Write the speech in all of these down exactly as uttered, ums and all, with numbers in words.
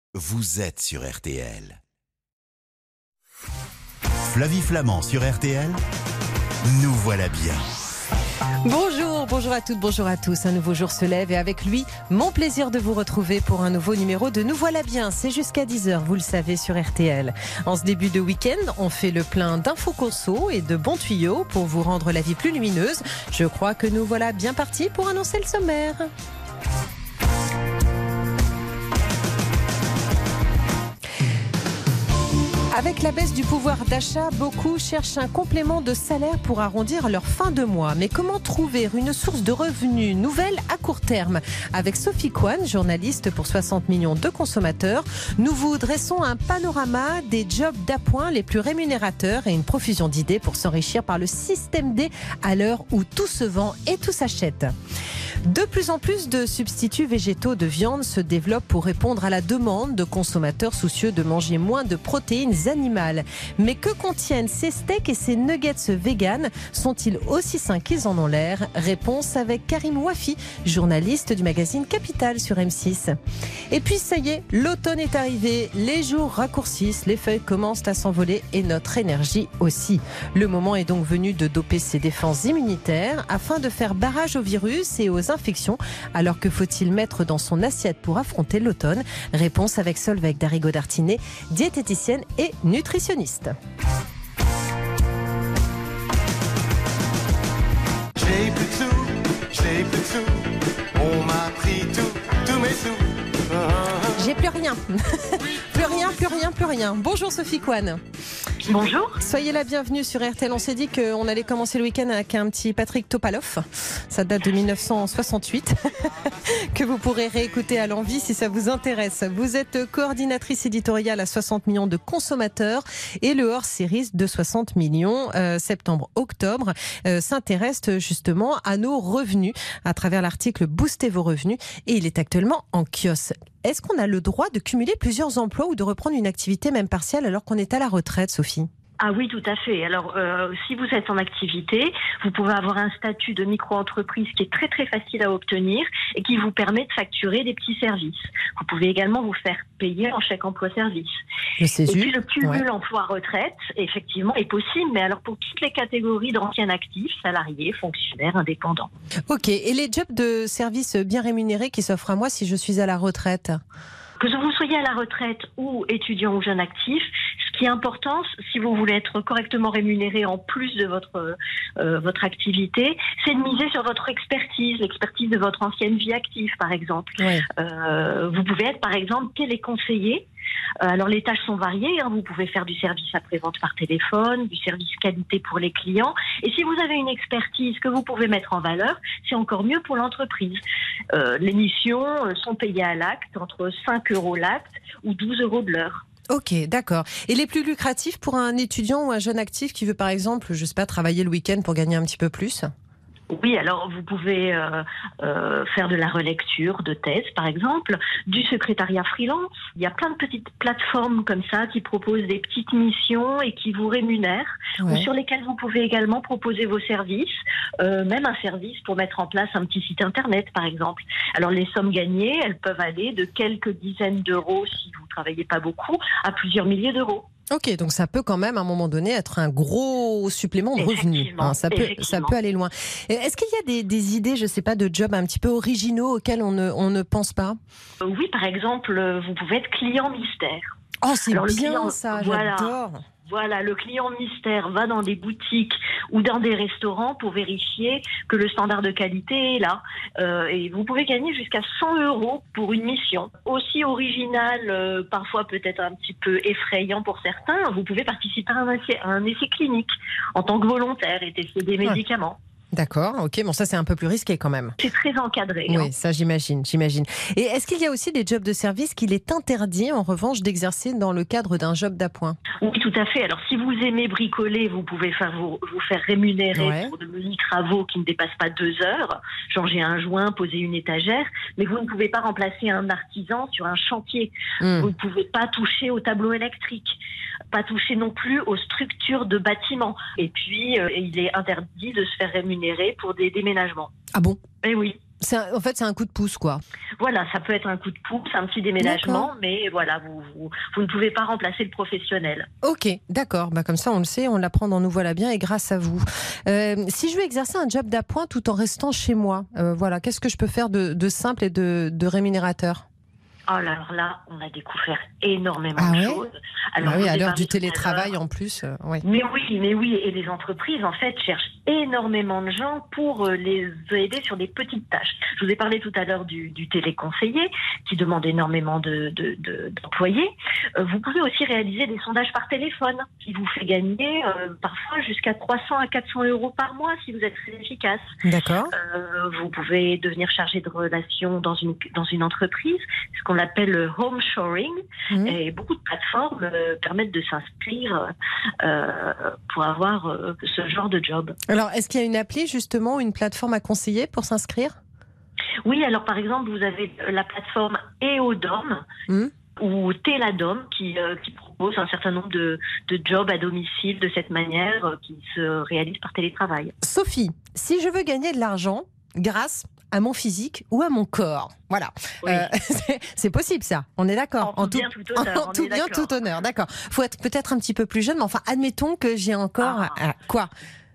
vous êtes sur R T L. Flavie Flamand sur R T L, nous voilà bien. Bonjour, bonjour à toutes, bonjour à tous. Un nouveau jour se lève et avec lui, mon plaisir de vous retrouver pour un nouveau numéro de Nous voilà bien. C'est jusqu'à dix heures, vous le savez, sur R T L. En ce début de week-end, on fait le plein d'infos conso et de bons tuyaux pour vous rendre la vie plus lumineuse. Je crois que nous voilà bien partis pour annoncer le sommaire. Avec la baisse du pouvoir d'achat, beaucoup cherchent un complément de salaire pour arrondir leur fin de mois. Mais comment trouver une source de revenus nouvelle à court terme ? Avec Sophie Kwan, journaliste pour soixante millions de consommateurs, nous vous dressons un panorama des jobs d'appoint les plus rémunérateurs et une profusion d'idées pour s'enrichir par le système D à l'heure où tout se vend et tout s'achète. De plus en plus de substituts végétaux de viande se développent pour répondre à la demande de consommateurs soucieux de manger moins de protéines animales. Mais que contiennent ces steaks et ces nuggets vegan ? Sont-ils aussi sains qu'ils en ont l'air ? Réponse avec Karim Wafi, journaliste du magazine Capital sur M six. Et puis ça y est, l'automne est arrivé, les jours raccourcissent, les feuilles commencent à s'envoler et notre énergie aussi. Le moment est donc venu de doper ses défenses immunitaires afin de faire barrage aux virus et aux infections. Alors que faut-il mettre dans son assiette pour affronter l'automne ? Réponse avec Solveig Darigo-Dartinet, diététicienne et nutritionniste. J'ai plus de sous, j'ai plus de sous, on m'a pris tout, tous mes sous. J'ai plus rien. Plus rien, plus rien, plus rien. Bonjour Sophie Kwan. Bonjour. Soyez la bienvenue sur R T L. On s'est dit qu'on allait commencer le week-end avec un petit Patrick Topalov. Ça date de dix-neuf cent soixante-huit. Que vous pourrez réécouter à l'envi si ça vous intéresse. Vous êtes coordinatrice éditoriale à soixante millions de consommateurs et le hors-série de soixante millions euh, septembre-octobre euh, s'intéresse justement à nos revenus à travers l'article Boostez vos revenus et il est actuellement en kiosque. Est-ce qu'on a le droit de cumuler plusieurs emplois ou de reprendre une activité même partielle alors qu'on est à la retraite, Sophie ? Ah oui, tout à fait. Alors, euh, si vous êtes en activité, vous pouvez avoir un statut de micro-entreprise qui est très très facile à obtenir et qui vous permet de facturer des petits services. Vous pouvez également vous faire payer en chèque emploi-service. Le CESU, et puis le cumul ouais. emploi-retraite, effectivement, est possible, mais alors pour toutes les catégories d'anciens actifs, salariés, fonctionnaires, indépendants. Ok, et les jobs de service bien rémunérés qui s'offrent à moi si je suis à la retraite ? Que vous soyez à la retraite ou étudiant ou jeune actif, ce qui est important, si vous voulez être correctement rémunéré en plus de votre euh, votre activité, c'est de miser sur votre expertise, l'expertise de votre ancienne vie active, par exemple. Oui. Euh, vous pouvez être, par exemple, téléconseiller. Alors les tâches sont variées, hein. Vous pouvez faire du service après-vente par téléphone, du service qualité pour les clients. Et si vous avez une expertise que vous pouvez mettre en valeur, c'est encore mieux pour l'entreprise. Euh, les missions sont payées à l'acte, entre cinq euros l'acte ou douze euros de l'heure. Ok, d'accord. Et les plus lucratifs pour un étudiant ou un jeune actif qui veut par exemple, je sais pas, travailler le week-end pour gagner un petit peu plus ? Oui, alors vous pouvez euh, euh, faire de la relecture de thèse, par exemple, du secrétariat freelance. Il y a plein de petites plateformes comme ça qui proposent des petites missions et qui vous rémunèrent, ouais. ou sur lesquelles vous pouvez également proposer vos services, euh, même un service pour mettre en place un petit site internet, par exemple. Alors les sommes gagnées, elles peuvent aller de quelques dizaines d'euros si vous ne travaillez pas beaucoup, à plusieurs milliers d'euros. Ok, donc ça peut quand même à un moment donné être un gros supplément de revenus. Hein, ça peut, ça peut aller loin. Est-ce qu'il y a des, des idées, je ne sais pas, de jobs un petit peu originaux auxquels on ne, on ne pense pas ? Oui, par exemple, vous pouvez être client mystère. Oh, c'est Alors, bien client, ça, voilà. J'adore. Voilà, le client mystère va dans des boutiques ou dans des restaurants pour vérifier que le standard de qualité est là. Euh, et vous pouvez gagner jusqu'à cent euros pour une mission. Aussi original, euh, parfois peut-être un petit peu effrayant pour certains, vous pouvez participer à un essai, à un essai clinique en tant que volontaire et tester des médicaments. Ouais. D'accord, ok, bon ça c'est un peu plus risqué quand même. C'est très encadré. Oui, hein. ça j'imagine, j'imagine. Et est-ce qu'il y a aussi des jobs de service qu'il est interdit en revanche d'exercer dans le cadre d'un job d'appoint ? Oui, tout à fait. Alors si vous aimez bricoler, vous pouvez faire vous, vous faire rémunérer ouais. pour de mini travaux qui ne dépassent pas deux heures, changer un joint, poser une étagère, mais vous ne pouvez pas remplacer un artisan sur un chantier. Mmh. Vous ne pouvez pas toucher au tableau électrique, pas toucher non plus aux structures de bâtiments. Et puis, euh, il est interdit de se faire rémunérer pour des déménagements. Ah bon ? Eh oui. C'est un, en fait, c'est un coup de pouce, quoi. Voilà, ça peut être un coup de pouce, un petit déménagement, d'accord. mais voilà, vous, vous, vous ne pouvez pas remplacer le professionnel. Ok, d'accord. Bah, comme ça, on le sait, on l'apprend dans Nous voilà bien et grâce à vous. Euh, si je veux exercer un job d'appoint tout en restant chez moi, euh, voilà, qu'est-ce que je peux faire de, de simple et de, de rémunérateur ? Alors là, on a découvert énormément ah de ouais choses. Alors, bah oui, à l'heure du télétravail en plus. Euh, ouais. Mais oui, mais oui, et les entreprises en fait cherchent énormément de gens pour les aider sur des petites tâches. Je vous ai parlé tout à l'heure du, du téléconseiller qui demande énormément de, de, de, d'employés. Euh, vous pouvez aussi réaliser des sondages par téléphone qui vous fait gagner euh, parfois jusqu'à trois cents à quatre cents euros par mois si vous êtes très efficace. D'accord. Euh, vous pouvez devenir chargé de relations dans une dans une entreprise, ce qu'on appelle le home shoring, mmh. et beaucoup de plateformes euh, permettent de s'inscrire euh, pour avoir euh, ce genre de job. Alors, est-ce qu'il y a une appli justement, une plateforme à conseiller pour s'inscrire ? Oui, alors par exemple, vous avez la plateforme Eodom mmh. ou Teladom qui, euh, qui propose un certain nombre de, de jobs à domicile de cette manière euh, qui se réalisent par télétravail. Sophie, si je veux gagner de l'argent grâce à mon physique ou à mon corps. Voilà. Oui. Euh, c'est, c'est possible ça, on est d'accord. En tout, en tout bien, tout honneur. En tout bien, d'accord. tout honneur, d'accord. Il faut être peut-être un petit peu plus jeune, mais enfin, admettons que j'ai encore... Ah. À, à, quoi Non ?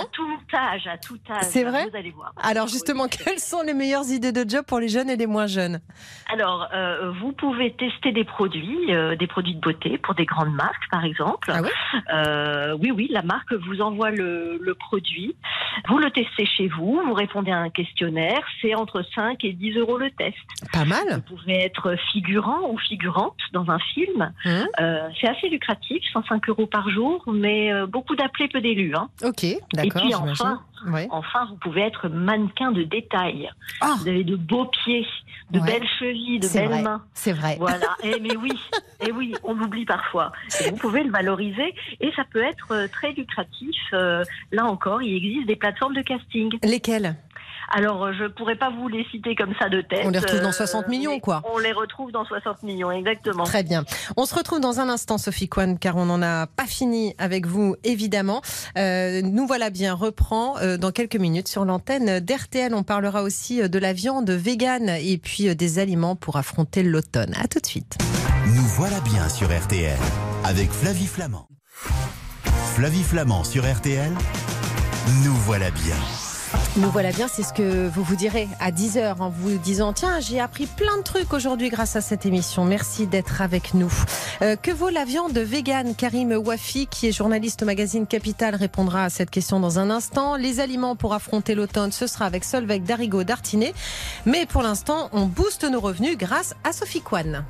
À tout âge, à tout âge. C'est vrai ? Vous allez voir. Alors justement, oui. quelles sont les meilleures idées de job pour les jeunes et les moins jeunes ? Alors, euh, vous pouvez tester des produits, euh, des produits de beauté pour des grandes marques, par exemple. Ah oui ? euh, Oui, oui, la marque vous envoie le, le produit. Vous le testez chez vous, vous répondez à un questionnaire. C'est entre cinq et dix euros le test. Pas mal. Vous pouvez être figurant ou figurante dans un film. Mmh. Euh, c'est assez lucratif, cent cinq euros par jour, mais euh, beaucoup d'appelés, peu d'élus. Hein. Ok, d'accord. Et puis enfin, oui. enfin, vous pouvez être mannequin de détail. Ah. Vous avez de beaux pieds, de ouais. belles chevilles, de c'est belles vrai. mains. C'est vrai. Voilà. Et mais oui, et oui, on l'oublie parfois. Et vous pouvez le valoriser et ça peut être très lucratif. Euh, là encore, il existe des plateformes de casting. Lesquelles ? Alors, je ne pourrais pas vous les citer comme ça de tête. On les retrouve dans soixante millions, quoi. On les retrouve dans soixante millions, exactement. Très bien. On se retrouve dans un instant, Sophie Coine, car on n'en a pas fini avec vous, évidemment. Euh, nous voilà bien reprend euh, dans quelques minutes sur l'antenne d'R T L. On parlera aussi de la viande végane et puis des aliments pour affronter l'automne. À tout de suite. Nous voilà bien sur R T L avec Flavie Flamand. Flavie Flamand sur R T L. Nous voilà bien. Nous voilà bien, c'est ce que vous vous direz à dix heures en vous disant « Tiens, j'ai appris plein de trucs aujourd'hui grâce à cette émission. Merci d'être avec nous. Euh, » Que vaut la viande végane ? Karim Wafi, qui est journaliste au magazine Capital, répondra à cette question dans un instant. Les aliments pour affronter l'automne, ce sera avec Solveig Darigo-Dartinet. Mais pour l'instant, on booste nos revenus grâce à Sophie Coine.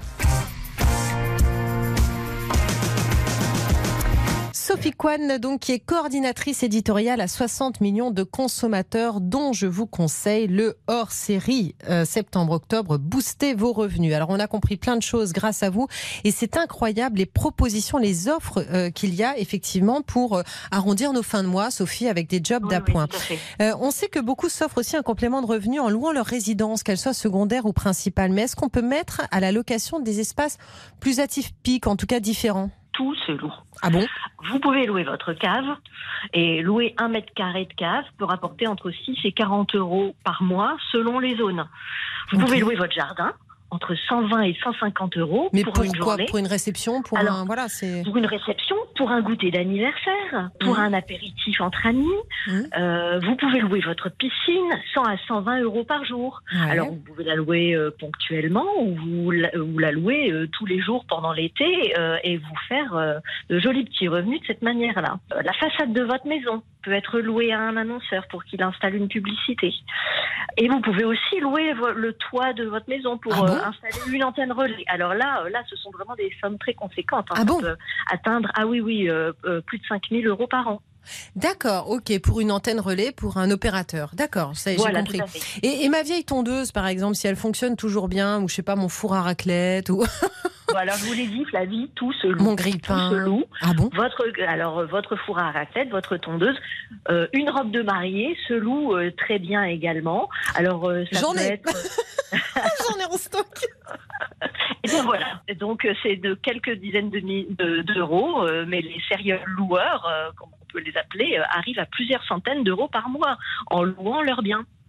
Sophie Coine, donc, qui est coordinatrice éditoriale à soixante millions de consommateurs, dont je vous conseille le hors-série euh, septembre-octobre, Boostez vos revenus. Alors, on a compris plein de choses grâce à vous et c'est incroyable les propositions, les offres euh, qu'il y a effectivement pour euh, arrondir nos fins de mois, Sophie, avec des jobs oui, d'appoint. Oui, euh, on sait que beaucoup s'offrent aussi un complément de revenus en louant leur résidence, qu'elle soit secondaire ou principale. Mais est-ce qu'on peut mettre à la location des espaces plus atypiques, en tout cas différents ? Tout se loue. Ah bon ? Vous pouvez louer votre cave et louer un mètre carré de cave peut rapporter entre six et quarante euros par mois selon les zones. Vous okay. pouvez louer votre jardin entre cent vingt et cent cinquante euros Mais pour pourquoi, une journée. Pour une réception, pour Alors, un voilà, c'est pour une réception, pour un goûter d'anniversaire, pour mmh. un apéritif entre amis. Mmh. Euh, vous pouvez louer votre piscine cent à cent vingt euros par jour. Ouais. Alors vous pouvez la louer euh, ponctuellement ou vous la, vous la louer euh, tous les jours pendant l'été euh, et vous faire euh, de jolis petits revenus de cette manière-là. Euh, la façade de votre maison peut être louée à un annonceur pour qu'il installe une publicité. Et vous pouvez aussi louer le toit de votre maison pour ah bon euh, installer une antenne relais. Alors là, euh, là, ce sont vraiment des sommes très conséquentes. Hein. Ah Ça bon peut atteindre, ah oui, oui, euh, euh, plus de cinq mille euros par an. D'accord, ok, pour une antenne relais, pour un opérateur. D'accord, ça y est, voilà, j'ai compris. Et, et ma vieille tondeuse, par exemple, si elle fonctionne toujours bien, ou je sais pas, mon four à raclette, ou... Voilà, je vous l'ai dit, Flavie, tout se loue. Mon grille-pain. Tout se loue. Ah bon ? Votre, alors, votre four à raclette, votre tondeuse, euh, une robe de mariée se loue euh, très bien également. Alors, euh, ça J'en peut ai. être... J'en ai en stock. Et bien voilà, donc c'est de quelques dizaines de, de, d'euros, euh, mais les sérieux loueurs, euh, comme on peut les appeler, euh, arrivent à plusieurs centaines d'euros par mois en louant leurs biens.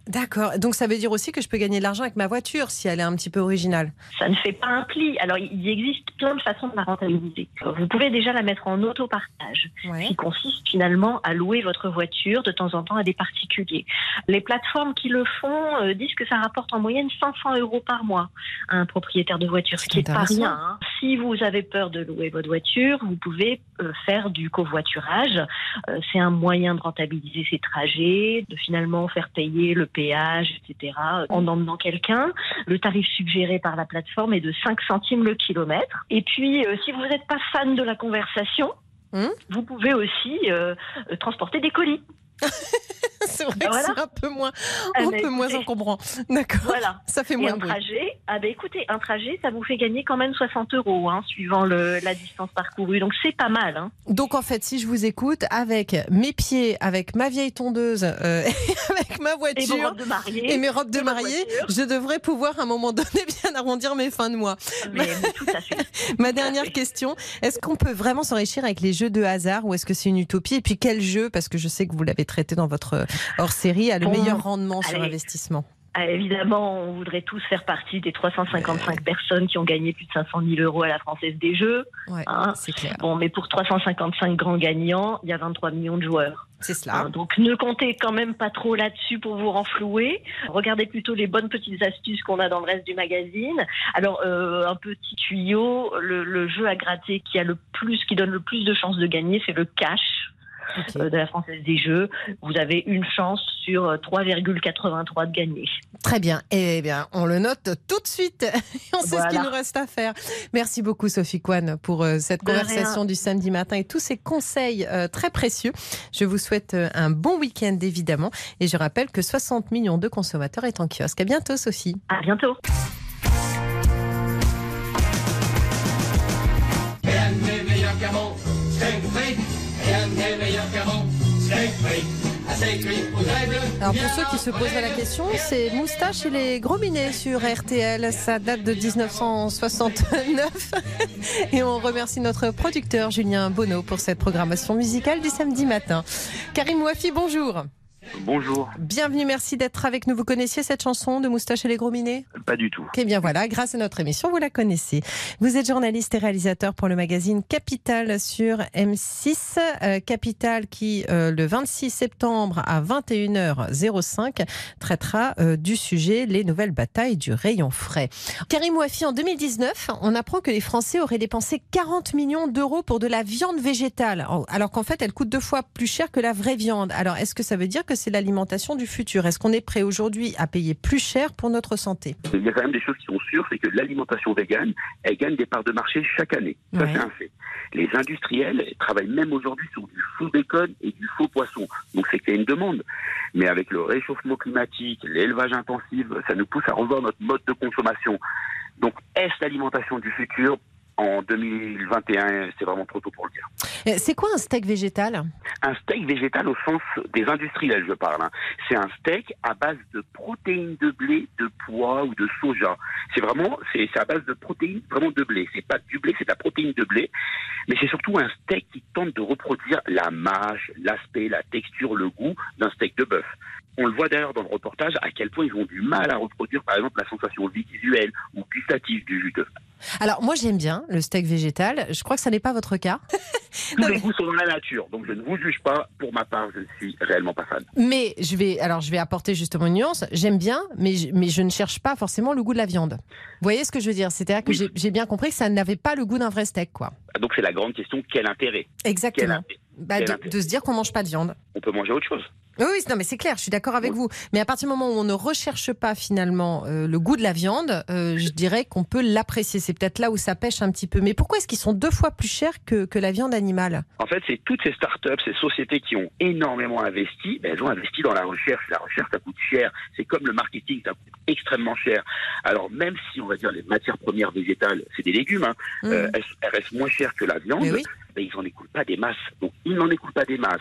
D'accord. Donc ça veut dire aussi que je peux gagner de l'argent avec ma voiture si elle est un petit peu originale. Ça ne fait pas un pli. Alors, il existe plein de façons de la rentabiliser. Vous pouvez déjà la mettre en autopartage, Ouais. qui consiste finalement à louer votre voiture de temps en temps à des particuliers. Les plateformes qui le font euh, disent que ça rapporte en moyenne cinq cents euros par mois à un propriétaire de voiture, ce qui n'est pas Intéressant. rien. Hein. Si vous avez peur de louer votre voiture, vous pouvez euh, faire du covoiturage. Euh, c'est un moyen de rentabiliser ses trajets, de finalement faire payer le péage, et cetera, en emmenant quelqu'un. Le tarif suggéré par la plateforme est de cinq centimes le kilomètre. Et puis, euh, si vous n'êtes pas fan de la conversation, Hum vous pouvez aussi euh, euh, transporter des colis. C'est vrai Voilà. que c'est un peu moins, Ah, un bah, peu moins écoutez. encombrant. D'accord. Voilà. Ça fait Et moins un de bruit. trajet, ah ben écoutez, un trajet, ça vous fait gagner quand même soixante euros, hein, suivant le, la distance parcourue. Donc c'est pas mal. Hein. Donc en fait, si je vous écoute, avec mes pieds, avec ma vieille tondeuse, euh, avec ma Et vos voiture robes de mariée. et mes robes de et votre mariée, voiture. je devrais pouvoir à un moment donné bien arrondir mes fins de mois. Mais, mais tout à fait. Ma dernière question, est-ce qu'on peut vraiment s'enrichir avec les jeux de hasard ou est-ce que c'est une utopie? Et puis quel jeu, parce que je sais que vous l'avez traité dans votre hors-série, a le Bon, meilleur rendement sur allez. investissement? Ah, évidemment, on voudrait tous faire partie des trois cent cinquante-cinq personnes qui ont gagné plus de cinq cent mille euros à la Française des Jeux. Ouais, Hein. c'est clair. Bon, mais pour trois cent cinquante-cinq grands gagnants, il y a vingt-trois millions de joueurs. C'est cela. Hein, donc ne comptez quand même pas trop là-dessus pour vous renflouer. Regardez plutôt les bonnes petites astuces qu'on a dans le reste du magazine. Alors euh, un petit tuyau, le, le jeu à gratter qui a le plus, qui donne le plus de chances de gagner, c'est le cash. Ok. euh, de la Française des Jeux. Vous avez une chance sur trois virgule quatre-vingt-trois de gagner. Très bien. Eh bien, on le note tout de suite. On sait Voilà. ce qu'il nous reste à faire. Merci beaucoup, Sophie Coine, pour euh, cette De conversation rien. du samedi matin et tous ces conseils euh, très précieux. Je vous souhaite euh, un bon week-end, évidemment. Et je rappelle que soixante millions de consommateurs est en kiosque. À bientôt, Sophie. À bientôt. Rien n'est meilleur qu'un bon steak frites. Rien n'est meilleur qu'un bon steak frites. Assez cuit aux aigles. Alors pour ceux qui se poseraient la question, c'est Moustache et les Gros Minets sur R T L. Ça date de dix-neuf cent soixante-neuf. Et on remercie notre producteur Julien Bonneau pour cette programmation musicale du samedi matin. Karim Ouafi, bonjour. Bonjour. Bienvenue, merci d'être avec nous. Vous connaissiez cette chanson de Moustache et les Gros Minets? Pas du tout. Eh bien voilà, grâce à notre émission, vous la connaissez. Vous êtes journaliste et réalisateur pour le magazine Capital sur M six. Euh, Capital qui, euh, le vingt-six septembre à vingt et une heures cinq, traitera euh, du sujet les nouvelles batailles du rayon frais. Karim Ouafi, en deux mille dix-neuf, on apprend que les Français auraient dépensé quarante millions d'euros pour de la viande végétale, alors qu'en fait, elle coûte deux fois plus cher que la vraie viande. Alors, est-ce que ça veut dire que c'est l'alimentation du futur? Est-ce qu'on est prêt aujourd'hui à payer plus cher pour notre santé? Il y a quand même des choses qui sont sûres, c'est que l'alimentation végane, elle gagne des parts de marché chaque année. Ça, Ouais. c'est un fait. Les industriels travaillent même aujourd'hui sur du faux bacon et du faux poisson. Donc, c'est qu'il y a une demande. Mais avec le réchauffement climatique, l'élevage intensif, ça nous pousse à revoir notre mode de consommation. Donc, est-ce l'alimentation du futur? En deux mille vingt et un, c'est vraiment trop tôt pour le dire. Euh, C'est quoi un steak végétal? Un steak végétal au sens des industriels, je parle. hein. C'est un steak à base de protéines de blé, de pois ou de soja. C'est vraiment, c'est c'est à base de protéines vraiment de blé. C'est pas du blé, c'est de la protéine de blé. Mais c'est surtout un steak qui tente de reproduire la mâche, l'aspect, la texture, le goût d'un steak de bœuf. On le voit d'ailleurs dans le reportage à quel point ils ont du mal à reproduire, par exemple, la sensation visuelle ou gustative du jus d'œuf. Alors moi j'aime bien le steak végétal, je crois que ça n'est pas votre cas. Tous Non, les mais- goûts sont dans la nature, donc je ne vous juge pas. Pour ma part, je ne suis réellement pas fan. Mais je vais, alors je vais apporter justement une nuance. J'aime bien, mais je, mais je ne cherche pas forcément le goût de la viande. Vous voyez ce que je veux dire? C'est-à-dire que Oui. j'ai j'ai bien compris que ça n'avait pas le goût d'un vrai steak, quoi. Donc c'est la grande question, quel intérêt? Quel Exactement. intérêt Bah, quel de, intérêt de se dire qu'on mange pas de viande. On peut manger autre chose. Oui, oui, non, mais c'est clair, je suis d'accord avec Oui. vous. Mais à partir du moment où on ne recherche pas finalement euh, le goût de la viande, euh, je dirais qu'on peut l'apprécier. C'est peut-être là où ça pêche un petit peu. Mais pourquoi est-ce qu'ils sont deux fois plus chers que, que la viande animale? En fait, c'est toutes ces startups, ces sociétés qui ont énormément investi, ben, elles ont investi dans la recherche. La recherche, ça coûte cher. C'est comme le marketing, ça coûte extrêmement cher. Alors même si, on va dire, les matières premières végétales, c'est des légumes, hein, Mmh. euh, elles, elles restent moins chères que la viande, Mais oui. ben, ils n'en écoulent pas des masses. Donc, ils n'en écoulent pas des masses.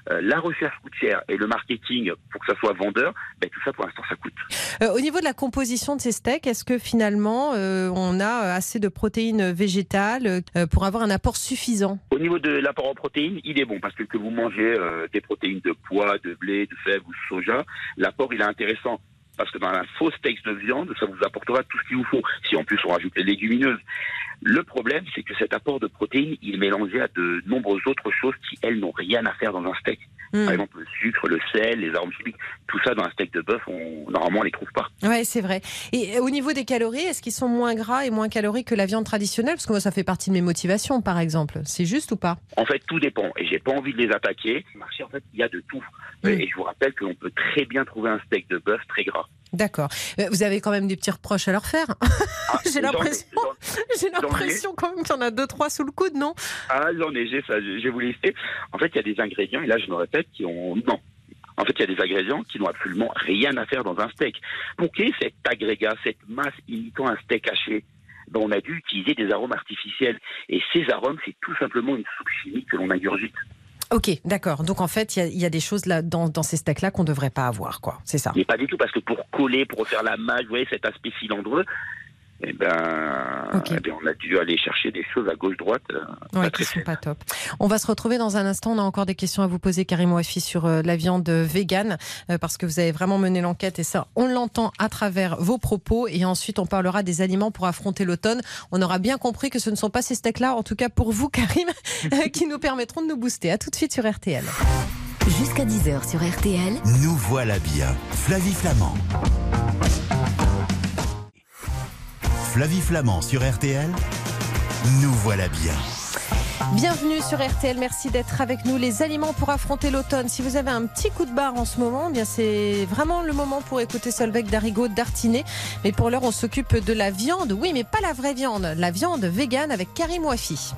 euh, la recherche coûte cher et le marketing pour que ça soit vendeur, ben, tout ça pour l'instant ça coûte. Euh, au niveau de la composition de ces steaks, est-ce que finalement euh, on a assez de protéines végétales euh, pour avoir un apport suffisant? Au niveau de l'apport en protéines, il est bon parce que que vous mangez euh, des protéines de pois, de blé, de fèves ou de soja, l'apport il est intéressant. Parce que dans un faux steak de viande, ça vous apportera tout ce qu'il vous faut. Si en plus on rajoute les légumineuses. Le problème, c'est que cet apport de protéines, il est mélangé à de nombreuses autres choses qui, elles, n'ont rien à faire dans un steak. Mmh. Par exemple, le sucre, le sel, les arômes chimiques, tout ça dans un steak de bœuf, on, normalement, on les trouve pas. Ouais, c'est vrai. Et au niveau des calories, est-ce qu'ils sont moins gras et moins caloriques que la viande traditionnelle? Parce que moi, ça fait partie de mes motivations, par exemple. C'est juste ou pas? En fait, tout dépend. Et j'ai pas envie de les attaquer. Au marché, en fait, il y a de tout. Mmh. Et je vous rappelle que l'on peut très bien trouver un steak de bœuf très gras. D'accord. Vous avez quand même des petits reproches à leur faire. Ah, j'ai l'impression, j'ai l'impression quand même qu'il y en a deux, trois sous le coude, non? Ah, j'en ai, j'ai ça, je vais vous lister. En fait, il y a des ingrédients, et là, je me répète, qui ont... Non. En fait, il y a des ingrédients qui n'ont absolument rien à faire dans un steak. Pour qu'il y ait cet agrégat, cette masse imitant un steak haché, ben, on a dû utiliser des arômes artificiels. Et ces arômes, c'est tout simplement une soupe chimique que l'on ingurgite. Ok, d'accord. Donc en fait, il y, y a des choses là dans, dans ces steaks-là qu'on ne devrait pas avoir, quoi. C'est ça. Mais pas du tout, parce que pour coller, pour refaire la masse, vous voyez cet aspect cylindreux, eh ben, okay. eh ben, on a dû aller chercher des choses à gauche-droite. Euh, ouais, qui sont pas top. On va se retrouver dans un instant. On a encore des questions à vous poser, Karim Ouafi, sur euh, la viande végane, euh, parce que vous avez vraiment mené l'enquête et ça, on l'entend à travers vos propos. Et ensuite, on parlera des aliments pour affronter l'automne. On aura bien compris que ce ne sont pas ces steaks-là, en tout cas pour vous, Karim, euh, qui nous permettront de nous booster. À tout de suite sur R T L. Jusqu'à dix heures sur R T L. Nous voilà bien. Flavie Flamand. Flavie Flamand sur R T L, nous voilà bien. Bienvenue sur R T L, merci d'être avec nous. Les aliments pour affronter l'automne. Si vous avez un petit coup de barre en ce moment, eh bien c'est vraiment le moment pour écouter Solveig Darigot Dartinet. Mais pour l'heure, on s'occupe de la viande. Oui, mais pas la vraie viande, la viande végane avec Karim Ouafi.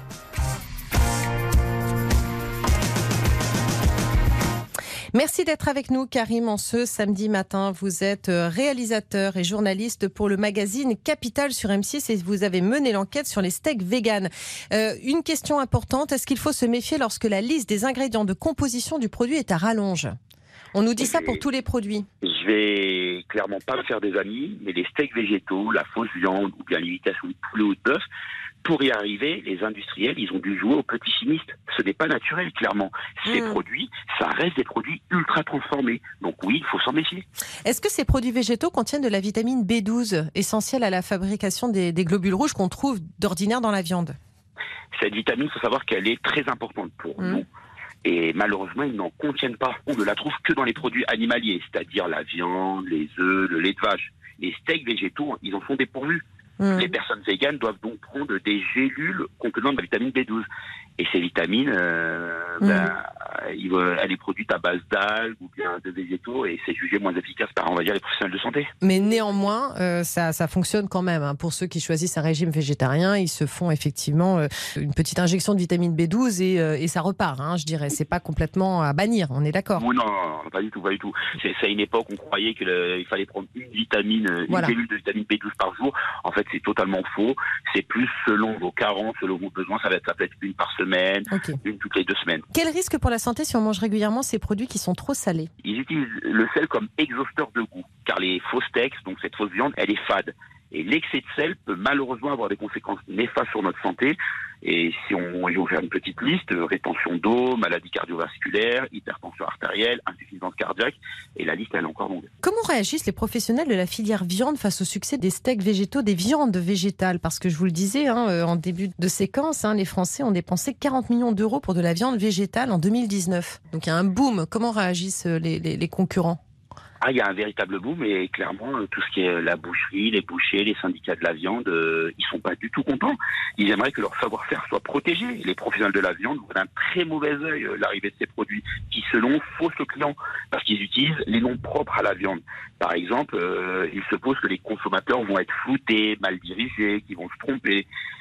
Merci d'être avec nous, Karim, en ce samedi matin. Vous êtes réalisateur et journaliste pour le magazine Capital sur M six et vous avez mené l'enquête sur les steaks véganes. Euh, une question importante, est-ce qu'il faut se méfier lorsque la liste des ingrédients de composition du produit est à rallonge? On nous dit ça pour tous les produits. Je vais clairement pas me faire des amis, mais les steaks végétaux, la fausse viande ou bien l'imitation de poulet ou de bœuf, pour y arriver, les industriels, ils ont dû jouer aux petits chimistes. Ce n'est pas naturel, clairement. Ces mmh. produits, ça reste des produits ultra transformés. Donc oui, il faut s'en méfier. Est-ce que ces produits végétaux contiennent de la vitamine B douze, essentielle à la fabrication des, des globules rouges qu'on trouve d'ordinaire dans la viande? Cette vitamine, il faut savoir qu'elle est très importante pour mmh. nous. Et malheureusement, ils n'en contiennent pas. On ne la trouve que dans les produits animaliers, c'est-à-dire la viande, les œufs, le lait de vache. Les steaks végétaux, ils en sont dépourvus. Mmh. Les personnes véganes doivent donc prendre des gélules contenant de la vitamine B douze. Et ces vitamines, euh, mmh. ben, elle est produite à base d'algues ou bien de végétaux et c'est jugé moins efficace par, on va dire, les professionnels de santé. Mais néanmoins, euh, ça, ça fonctionne quand même. Hein. Pour ceux qui choisissent un régime végétarien, ils se font effectivement euh, une petite injection de vitamine B douze et, euh, et ça repart, hein, je dirais. C'est pas complètement à bannir, on est d'accord? Oui, non, non, pas du tout, pas du tout. C'est, c'est à une époque, on croyait qu'il fallait prendre une vitamine, voilà. une cellule de vitamine B douze par jour. En fait, c'est totalement faux. C'est plus selon vos carences, selon vos besoins. Ça va être, ça peut être une par semaine, okay. une toutes les deux semaines. Quel risque pour la santé si on mange régulièrement ces produits qui sont trop salés? Ils utilisent le sel comme exhausteur de goût, car les faux steaks, donc cette fausse viande, elle est fade. Et l'excès de sel peut malheureusement avoir des conséquences néfastes sur notre santé. Et si on veut faire une petite liste, rétention d'eau, maladie cardiovasculaire, hypertension artérielle, insuffisance cardiaque, et la liste elle est encore longue. Comment réagissent les professionnels de la filière viande face au succès des steaks végétaux, des viandes végétales? Parce que je vous le disais hein, en début de séquence, hein, les Français ont dépensé quarante millions d'euros pour de la viande végétale en deux mille dix-neuf. Donc il y a un boom. Comment réagissent les, les, les concurrents? Ah, il y a un véritable boom et clairement, tout ce qui est la boucherie, les bouchers, les syndicats de la viande, euh, ils sont pas du tout contents. Ils aimeraient que leur savoir-faire soit protégé. Les professionnels de la viande voient d'un très mauvais œil euh, l'arrivée de ces produits qui, selon, faussent le client parce qu'ils utilisent les noms propres à la viande. Par exemple, euh, ils supposent que les consommateurs vont être floutés, mal dirigés, qu'ils vont se tromper.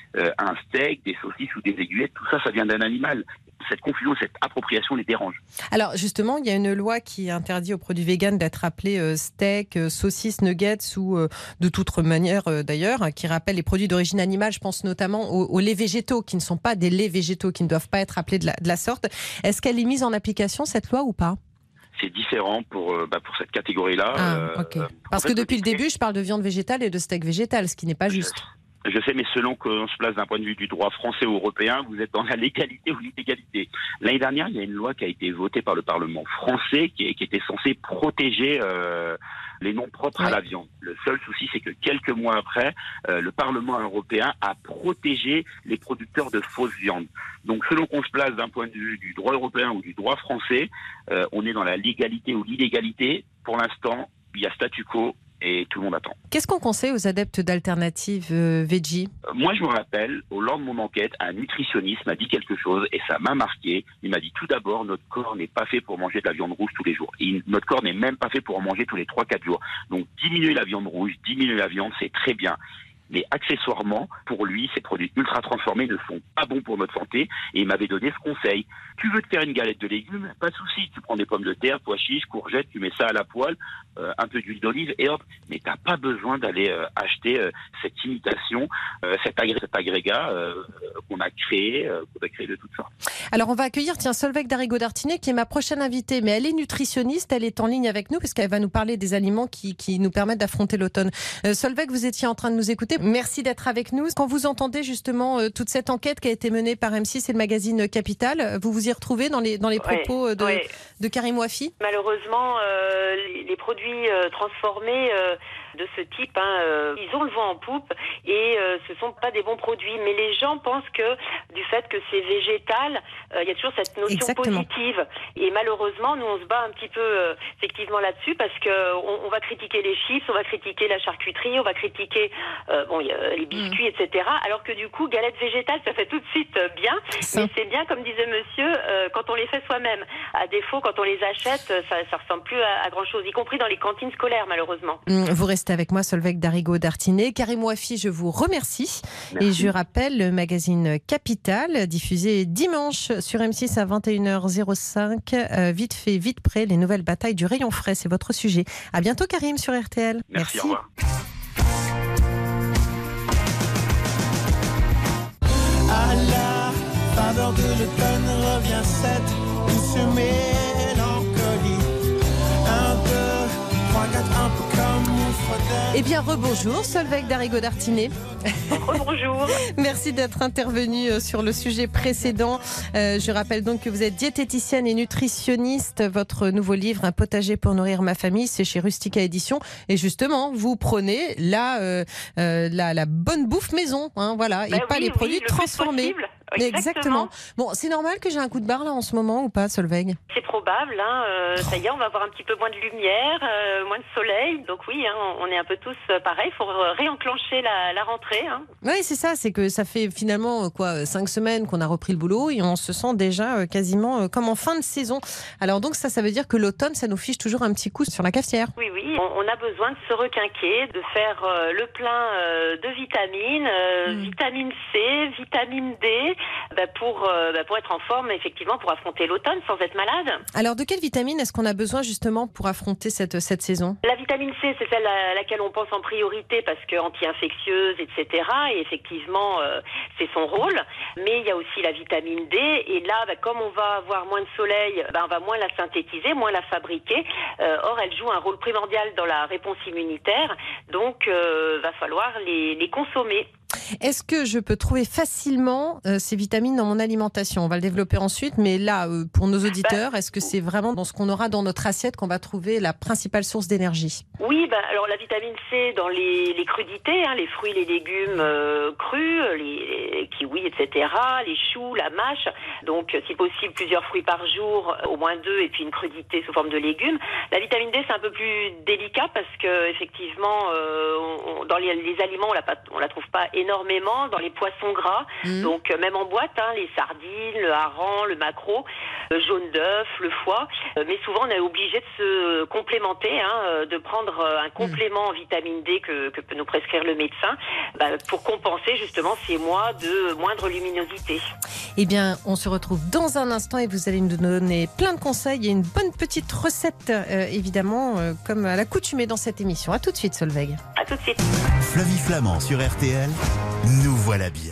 Euh, un steak, des saucisses ou des aiguillettes, tout ça, ça vient d'un animal. Cette confusion, cette appropriation les dérange. Alors justement, il y a une loi qui interdit aux produits véganes d'être appelés euh, steak, euh, saucisses, nuggets ou euh, de toute manière euh, d'ailleurs, hein, qui rappelle les produits d'origine animale. Je pense notamment aux, aux laits végétaux, qui ne sont pas des laits végétaux, qui ne doivent pas être appelés de la, de la sorte. Est-ce qu'elle est mise en application, cette loi, ou pas ? C'est différent pour, euh, bah, pour cette catégorie-là. Ah, euh, ok. Parce en que fait, depuis le les- début, je parle de viande végétale et de steak végétal, ce qui n'est pas juste. Je sais, mais selon qu'on se place d'un point de vue du droit français ou européen, vous êtes dans la légalité ou l'illégalité. L'année dernière, il y a une loi qui a été votée par le Parlement français qui, est, qui était censée protéger euh, les noms propres Ouais. à la viande. Le seul souci, c'est que quelques mois après, euh, le Parlement européen a protégé les producteurs de fausses viandes. Donc, selon qu'on se place d'un point de vue du droit européen ou du droit français, euh, on est dans la légalité ou l'illégalité. Pour l'instant, il y a statu quo. Et tout le monde attend. Qu'est-ce qu'on conseille aux adeptes d'alternatives euh, veggie ? Euh, Moi, je me rappelle, au lendemain de mon enquête, un nutritionniste m'a dit quelque chose et ça m'a marqué. Il m'a dit tout d'abord, notre corps n'est pas fait pour manger de la viande rouge tous les jours. Et notre corps n'est même pas fait pour en manger tous les trois quatre jours. Donc, diminuer la viande rouge, diminuer la viande, c'est très bien. Mais accessoirement, pour lui, ces produits ultra transformés ne sont pas bons pour notre santé. Et il m'avait donné ce conseil. Tu veux te faire une galette de légumes? Pas de souci. Tu prends des pommes de terre, pois chiches, courgettes, tu mets ça à la poêle, euh, un peu d'huile d'olive et hop. Mais t'as pas besoin d'aller euh, acheter euh, cette imitation, euh, cet, agré- cet agrégat euh, qu'on a créé, euh, qu'on a créé de toutes sortes. Alors on va accueillir tiens Solveig Darigo-Dartinet qui est ma prochaine invitée, mais elle est nutritionniste, elle est en ligne avec nous parce qu'elle va nous parler des aliments qui, qui nous permettent d'affronter l'automne. Euh, Solveig, vous étiez en train de nous écouter, merci d'être avec nous. Quand vous entendez justement euh, toute cette enquête qui a été menée par M six et le magazine Capital, vous vous y retrouvez dans les, dans les propos ouais, de, ouais. de Karim Ouafi? Malheureusement, euh, les, les produits euh, transformés euh, de ce type, hein, euh, ils ont le vent en poupe et euh, ce sont pas des bons produits. Mais les gens pensent que du fait que c'est végétal, il euh, y a toujours cette notion Exactement. positive. Et malheureusement, nous on se bat un petit peu euh, effectivement là-dessus parce que on, on va critiquer les chips, on va critiquer la charcuterie, on va critiquer euh, bon, y a les biscuits, mmh. et cetera. Alors que du coup, galettes végétales, ça fait tout de suite euh, bien. Ça. Mais c'est bien, comme disait monsieur, euh, quand on les fait soi-même. À défaut, quand on les achète, ça, ça ressemble plus à, à grand-chose, y compris dans les cantines scolaires, malheureusement. Vous restez avec moi, Solveig Darigo-Dartinet. Karim Ouafi, je vous remercie. Merci. Et je rappelle le magazine Capital, diffusé dimanche sur M six à vingt et une heures cinq. Euh, vite fait, vite prêt, les nouvelles batailles du rayon frais, c'est votre sujet. À bientôt, Karim, sur R T L. Merci, Merci. Au revoir. À la faveur de l'automne revient cette douce mélancolie. Un, deux, trois, quatre, un peu comme une frotette. Eh bien, rebonjour, Solveig Darigo-Dartinet. Bonjour. Merci d'être intervenue sur le sujet précédent. Euh, je rappelle donc que vous êtes diététicienne et nutritionniste. Votre nouveau livre, Un potager pour nourrir ma famille, c'est chez Rustica Éditions. Et justement, vous prenez la, euh, euh, la, la bonne bouffe maison, hein, voilà, bah et pas oui, les produits oui, le transformés. Exactement. Exactement. Bon, c'est normal que j'ai un coup de barre là en ce moment ou pas, Solveig? C'est probable. Hein, euh, ça y est, on va avoir un petit peu moins de lumière, euh, moins de soleil. Donc oui, hein, on est un peu tous pareil. Il faut réenclencher la, la rentrée. Hein. Oui, c'est ça. C'est que ça fait finalement quoi, cinq semaines qu'on a repris le boulot et on se sent déjà quasiment comme en fin de saison. Alors donc ça, ça veut dire que l'automne, ça nous fiche toujours un petit coup sur la cafetière. Oui, oui. On, on a besoin de se requinquer, de faire euh, le plein euh, de vitamines, euh, mmh. vitamine C, vitamine D, bah, pour, euh, bah, pour être en forme, effectivement, pour affronter l'automne sans être malade. Alors de quelle vitamine est-ce qu'on a besoin justement pour affronter cette, cette saison? La vitamine C, c'est celle à laquelle on pense en priorité parce que anti-infectieuse, et cetera. Et effectivement, euh, c'est son rôle. Mais il y a aussi la vitamine D. Et là, bah, comme on va avoir moins de soleil, bah, on va moins la synthétiser, moins la fabriquer. Euh, or, elle joue un rôle primordial dans la réponse immunitaire. Donc, euh, va falloir les, les consommer. Est-ce que je peux trouver facilement euh, ces vitamines dans mon alimentation? On va le développer ensuite, mais là, euh, pour nos auditeurs, est-ce que c'est vraiment dans ce qu'on aura dans notre assiette qu'on va trouver la principale source d'énergie? Oui, ben, alors la vitamine C dans les, les crudités, hein, les fruits, les légumes euh, crus, les, les kiwis, et cetera, les choux, la mâche. Donc, si possible, plusieurs fruits par jour, au moins deux, et puis une crudité sous forme de légumes. La vitamine D, c'est un peu plus délicat parce que effectivement, euh, on, dans les, les aliments, on la, pas, on la trouve pas énormément dans les poissons gras, mmh. donc euh, même en boîte, hein, les sardines, le hareng, le maquereau, le jaune d'œuf, le foie. Euh, mais souvent, on est obligé de se complémenter, hein, euh, de prendre euh, un complément mmh. en vitamine D que, que peut nous prescrire le médecin, bah, pour compenser justement ces mois de moindre luminosité. Eh bien, on se retrouve dans un instant et vous allez nous donner plein de conseils et une bonne petite recette, euh, évidemment, euh, comme à l'accoutumée dans cette émission. À tout de suite, Solveig. À tout de suite. Flavie Flamand sur R T L, nous voilà bien.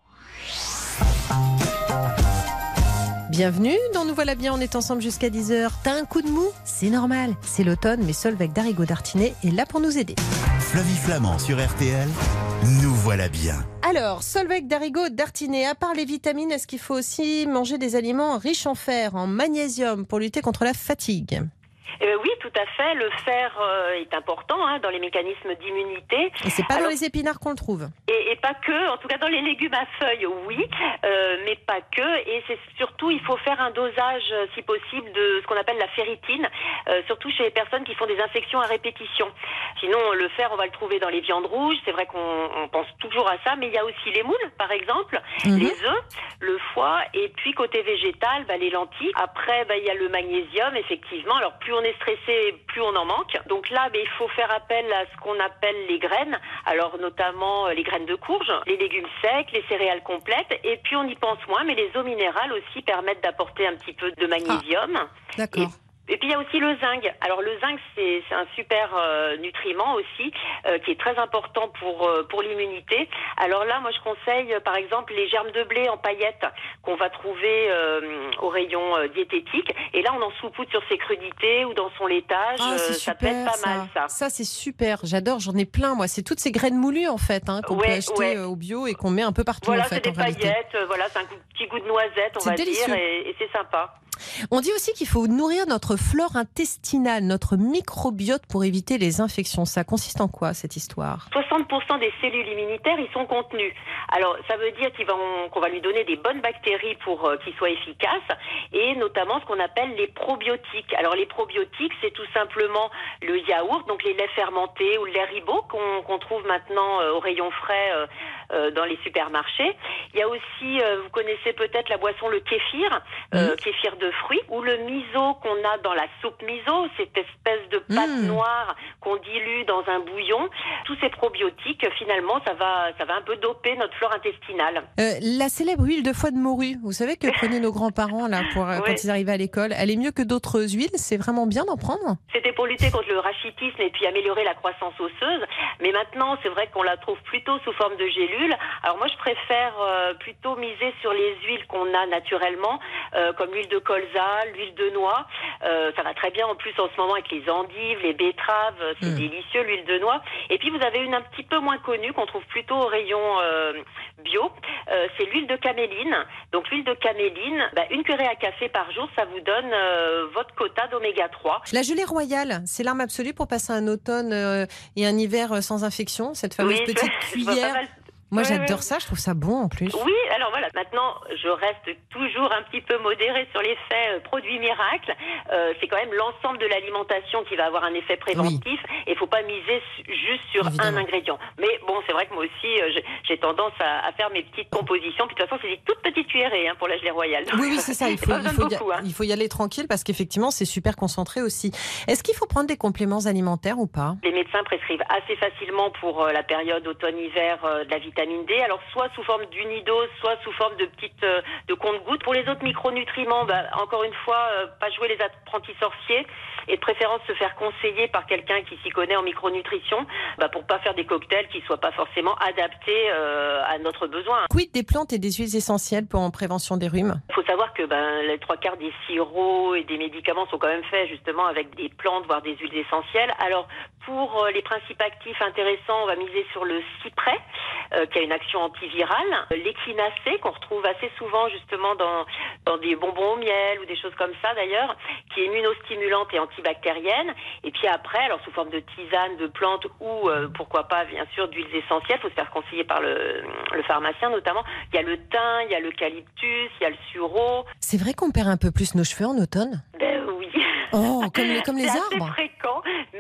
Bienvenue dans Nous voilà bien, on est ensemble jusqu'à dix heures. T'as un coup de mou? C'est normal, c'est l'automne, mais Solveig Darigo-Dartinet est là pour nous aider. Flavie Flamand sur R T L, nous voilà bien. Alors, Solveig Darigo-Dartinet, à part les vitamines, est-ce qu'il faut aussi manger des aliments riches en fer, en magnésium, pour lutter contre la fatigue ? Euh, oui, tout à fait. Le fer euh, est important hein, dans les mécanismes d'immunité. Et c'est pas Alors, dans les épinards qu'on le trouve. Et, et pas que, en tout cas dans les légumes à feuilles, oui, euh, mais pas que. Et c'est surtout, il faut faire un dosage, si possible, de ce qu'on appelle la ferritine, euh, surtout chez les personnes qui font des infections à répétition. Sinon, le fer, on va le trouver dans les viandes rouges. C'est vrai qu'on on pense toujours à ça, mais il y a aussi les moules, par exemple, mm-hmm. les œufs, le foie, et puis côté végétal, bah, les lentilles. Après, bah, il y a le magnésium, effectivement. Alors, plus on est stressé, plus on en manque. Donc là, bah, il faut faire appel à ce qu'on appelle les graines. Alors, notamment euh, les graines de courge, les légumes secs, les céréales complètes. Et puis, on y pense moins, mais les eaux minérales aussi permettent d'apporter un petit peu de magnésium. Ah, d'accord. Et Et puis il y a aussi le zinc. Alors le zinc c'est, c'est un super euh, nutriment aussi euh, qui est très important pour euh, pour l'immunité. Alors là moi je conseille euh, par exemple les germes de blé en paillettes qu'on va trouver euh, au rayon euh, diététique. Et là on en saupoudre sur ses crudités ou dans son laitage. Ah, euh, ça peut être pas ça. mal ça. Ça c'est super. J'adore. J'en ai plein moi. C'est toutes ces graines moulues en fait hein, qu'on ouais, peut acheter ouais. au bio et qu'on met un peu partout voilà, en fait. Voilà c'est des paillettes. Euh, voilà c'est un petit goût de noisette on c'est va délicieux. dire et, et c'est sympa. On dit aussi qu'il faut nourrir notre flore intestinale, notre microbiote pour éviter les infections. Ça consiste en quoi cette histoire ? soixante pour cent des cellules immunitaires y sont contenues. Alors ça veut dire qu'ils vont, qu'on va lui donner des bonnes bactéries pour euh, qu'il soit efficace et notamment ce qu'on appelle les probiotiques. Alors les probiotiques c'est tout simplement le yaourt, donc les laits fermentés ou le lait ribot qu'on, qu'on trouve maintenant euh, au rayon frais euh, euh, dans les supermarchés. Il y a aussi, euh, vous connaissez peut-être la boisson le kéfir, euh, mmh. kéfir de fruits, ou le miso qu'on a dans la soupe miso, cette espèce de pâte mmh. noire qu'on dilue dans un bouillon. Tous ces probiotiques, finalement, ça va, ça va un peu doper notre flore intestinale. Euh, la célèbre huile de foie de morue, vous savez que prenaient nos grands-parents là pour oui. quand ils arrivaient à l'école, elle est mieux que d'autres huiles. C'est vraiment bien d'en prendre. C'était pour lutter contre le rachitisme et puis améliorer la croissance osseuse. Mais maintenant, c'est vrai qu'on la trouve plutôt sous forme de gélules. Alors moi, je préfère euh, plutôt miser sur les huiles qu'on a naturellement, euh, comme l'huile de colza, l'huile de noix. Euh, ça va très bien en plus en ce moment avec les endives, les betteraves. C'est mmh. délicieux, l'huile de noix. Et puis, vous avez une un petit peu moins connue qu'on trouve plutôt au rayon euh, bio. Euh, c'est l'huile de caméline. Donc, l'huile de caméline, bah, une cuillerée à café par jour, ça vous donne euh, votre quota d'oméga trois. La gelée royale, c'est l'arme absolue pour passer un automne euh, et un hiver sans infection, cette fameuse oui, petite je, cuillère. Je Moi, oui, j'adore oui. ça, je trouve ça bon en plus. Oui, alors voilà, maintenant, je reste toujours un petit peu modérée sur l'effet euh, produit miracle. Euh, c'est quand même l'ensemble de l'alimentation qui va avoir un effet préventif. Et il ne faut pas miser juste sur Évidemment. un ingrédient. Mais bon, c'est vrai que moi aussi, euh, j'ai, j'ai tendance à, à faire mes petites compositions. Puis de toute façon, c'est des toutes petites cuillerées hein, pour la gelée royale. Donc, oui, oui, c'est ça. Il faut, il, faut beaucoup, y, hein. il faut y aller tranquille parce qu'effectivement, c'est super concentré aussi. Est-ce qu'il faut prendre des compléments alimentaires ou pas ? Les médecins prescrivent assez facilement pour euh, la période automne-hiver euh, de la vitamine D. Alors, soit sous forme d'unidose, soit sous forme de petites euh, de compte-gouttes. Pour les autres micronutriments, bah, encore une fois, euh, pas jouer les apprentis sorciers et de préférence se faire conseiller par quelqu'un qui s'y connaît en micronutrition bah, pour pas faire des cocktails qui soient pas forcément adaptés euh, à notre besoin. Quid des plantes et des huiles essentielles pour en prévention des rhumes ? Il faut savoir que ben, les trois quarts des sirops et des médicaments sont quand même faits justement avec des plantes, voire des huiles essentielles. Alors, pour euh, les principes actifs intéressants, on va miser sur le cyprès, euh, qui a une action antivirale, l'échinacée, qu'on retrouve assez souvent justement dans, dans des bonbons au miel ou des choses comme ça d'ailleurs, qui est immunostimulante et antibactérienne. Et puis après, alors sous forme de tisane, de plantes ou euh, pourquoi pas bien sûr d'huiles essentielles, il faut se faire conseiller par le, le pharmacien notamment. Il y a le thym, il y a l'eucalyptus, il y a le sureau. C'est vrai qu'on perd un peu plus nos cheveux en automne ? Ben oui. Oh, comme les, comme les c'est arbres. assez fréquent, mais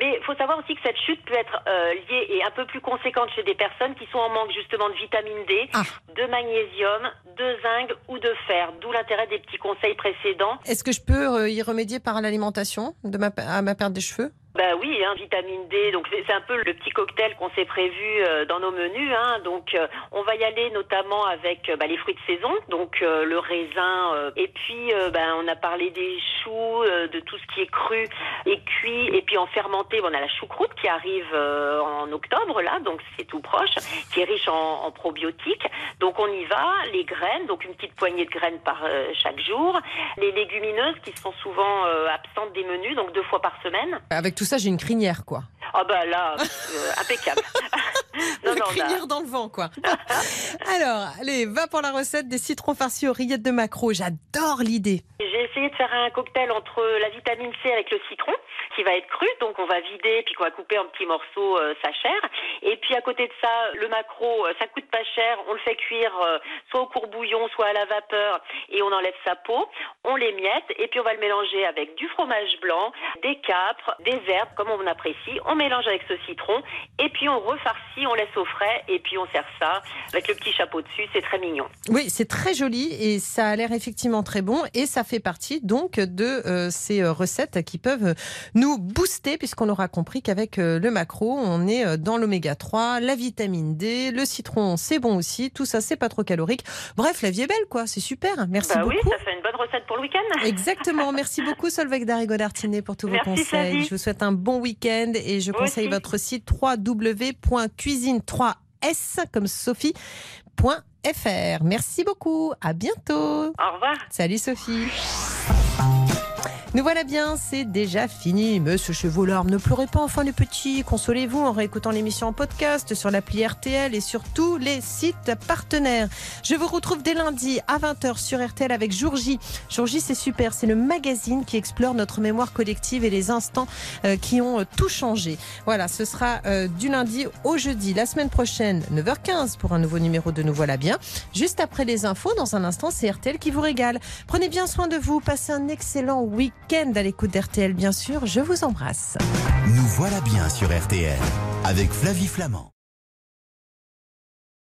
Mais il faut savoir aussi que cette chute peut être euh, liée et un peu plus conséquente chez des personnes qui sont en manque justement de vitamine D, ah. de magnésium, de zinc ou de fer. D'où l'intérêt des petits conseils précédents. Est-ce que je peux euh, y remédier par l'alimentation de ma, à ma perte des cheveux ? Bah oui, hein, vitamine D, donc c'est, c'est un peu le petit cocktail qu'on s'est prévu euh, dans nos menus. Hein, donc euh, on va y aller notamment avec euh, bah, les fruits de saison, donc euh, le raisin. Euh, et puis euh, bah, on a parlé des choux, euh, de tout ce qui est cru et cuit. Et puis en fermenté, bon, on a la choucroute qui arrive euh, en octobre là, donc c'est tout proche, qui est riche en, en probiotiques. Donc on y va. Les graines, donc une petite poignée de graines par euh, chaque jour. Les légumineuses qui sont souvent euh, absentes des menus, donc deux fois par semaine. Avec tout ça, j'ai une crinière, quoi. Ah bah là, euh, impeccable. non, une non, crinière là. Dans le vent, quoi. Alors, allez, va pour la recette des citrons farcis aux rillettes de maquereau. J'adore l'idée. J'ai essayé de faire un cocktail entre la vitamine C avec le citron, qui va être cru, donc on va vider, puis qu'on va couper en petits morceaux euh, sa chair. Et puis à côté de ça, le maquereau, ça coûte pas cher, on le fait cuire euh, soit au courbouillon, soit à la vapeur, et on enlève sa peau, on l'émiette, et puis on va le mélanger avec du fromage blanc, des capres, des herbes, comme on apprécie. On mélange avec ce citron, et puis on refarcit, on laisse au frais, et puis on sert ça avec le petit chapeau dessus, c'est très mignon. Oui, c'est très joli, et ça a l'air effectivement très bon, et ça fait partie donc de euh, ces recettes qui peuvent nous booster, puisqu'on aura compris qu'avec euh, le maquereau, on est euh, dans l'oméga trois, la vitamine D, le citron, c'est bon aussi, tout ça, c'est pas trop calorique. Bref, la vie est belle, quoi, c'est super. Merci bah beaucoup. Oui, ça fait une bonne recette pour le week-end. Exactement, merci beaucoup Solveig Darrigo-Dartinet pour tous merci, vos conseils. Flavie. Je vous souhaite un bon week-end et je Vous conseille aussi. votre site w w w point cuisine trois s comme Sophie point f r. Merci beaucoup, à bientôt. Au revoir. Salut Sophie. Nous voilà bien, c'est déjà fini. Monsieur Chevaulard, ne pleurez pas, enfin les petits, consolez-vous en réécoutant l'émission en podcast sur l'appli R T L et sur tous les sites partenaires. Je vous retrouve dès lundi à vingt heures sur R T L avec Jour J. Jour J, c'est super, c'est le magazine qui explore notre mémoire collective et les instants euh, qui ont euh, tout changé. Voilà, ce sera euh, du lundi au jeudi. La semaine prochaine, neuf heures quinze pour un nouveau numéro de Nous voilà bien. Juste après les infos, dans un instant, c'est R T L qui vous régale. Prenez bien soin de vous, passez un excellent week-end. À l'écoute d'R T L, bien sûr, je vous embrasse. Nous voilà bien sur R T L avec Flavie Flamand.